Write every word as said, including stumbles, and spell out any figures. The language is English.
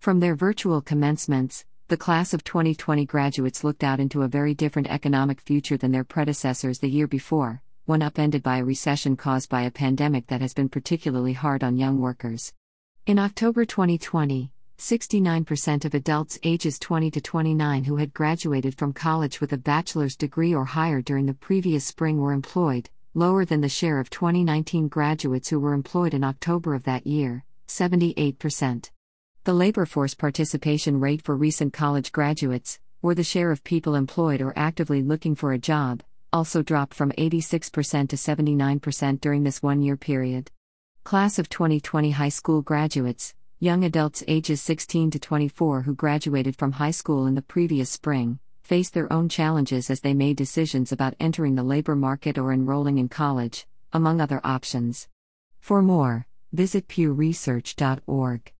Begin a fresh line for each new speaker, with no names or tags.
From their virtual commencements, the class of twenty twenty graduates looked out into a very different economic future than their predecessors the year before, one upended by a recession caused by a pandemic that has been particularly hard on young workers. In October twenty twenty, sixty-nine percent of adults ages twenty to twenty-nine who had graduated from college with a bachelor's degree or higher during the previous spring were employed, lower than the share of twenty nineteen graduates who were employed in October of that year, seventy-eight percent. The labor force participation rate for recent college graduates, or the share of people employed or actively looking for a job, also dropped from eighty-six percent to seventy-nine percent during this one-year period. Class of twenty twenty high school graduates, young adults ages sixteen to twenty-four who graduated from high school in the previous spring, faced their own challenges as they made decisions about entering the labor market or enrolling in college, among other options. For more, visit pew research dot org.